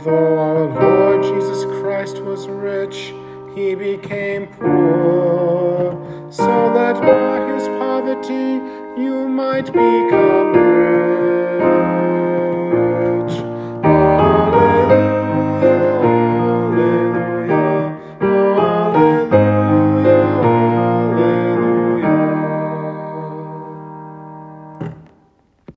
Though our Lord Jesus Christ was rich, he became poor, so that by his poverty you might become